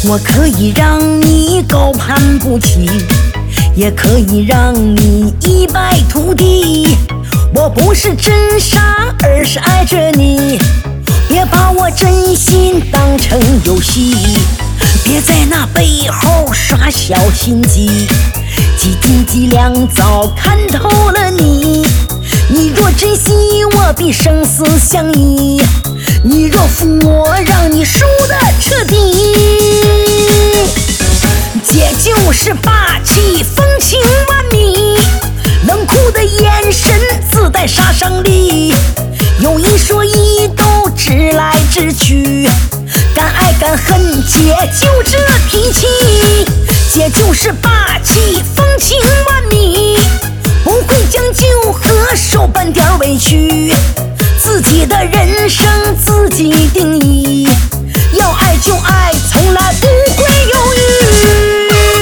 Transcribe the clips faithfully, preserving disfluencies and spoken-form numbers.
我可以让你高攀不起，也可以让你一败涂地。我不是真傻，而是爱着你，别把我真心当成游戏，别在那背后耍小心机，几斤几两早看透了你。你若珍惜我，比生死相依；你若负我，让你输得彻底。姐就是霸气，风情万米，冷酷的眼神自带杀伤力，有一说一都直来直去，敢爱敢恨，姐就这脾气。姐就是霸气，风情万米，不会将就和受半点委屈，自己的人生自己定义，要爱就爱，从来不会犹豫。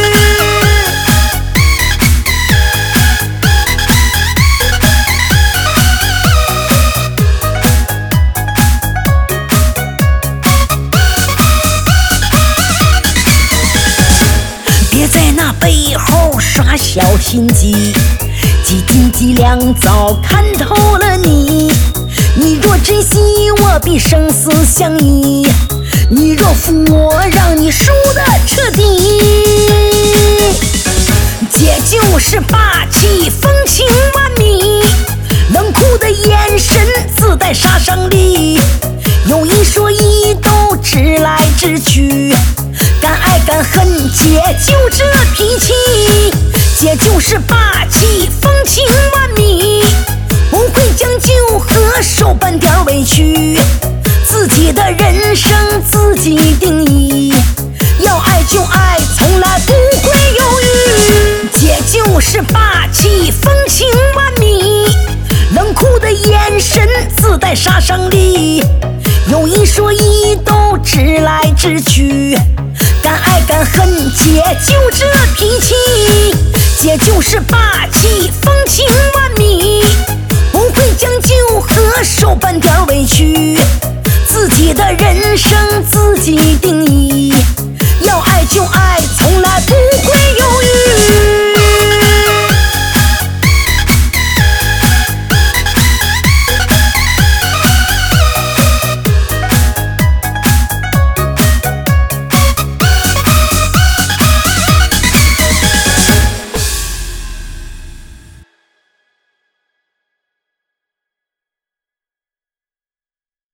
别在那背后耍小心机，几斤几两早看透了你。你若珍惜我，比生死相依；你若负我，让你输得彻底。姐就是霸气，风情万米，冷酷的眼神自带杀伤力，有一说一都直来直去，敢爱敢恨，姐就这脾气。姐就是霸气，风情万米，不会将就和受半点委屈，自己的人生自己定义，要爱就爱，从来不会犹豫。姐就是霸气，风情万米，冷酷的眼神自带杀伤力，有一说一都直来直去，敢爱敢恨，姐就这脾气。姐就是霸气，风情万米，不会将就和受半点委屈，自己的人生自己定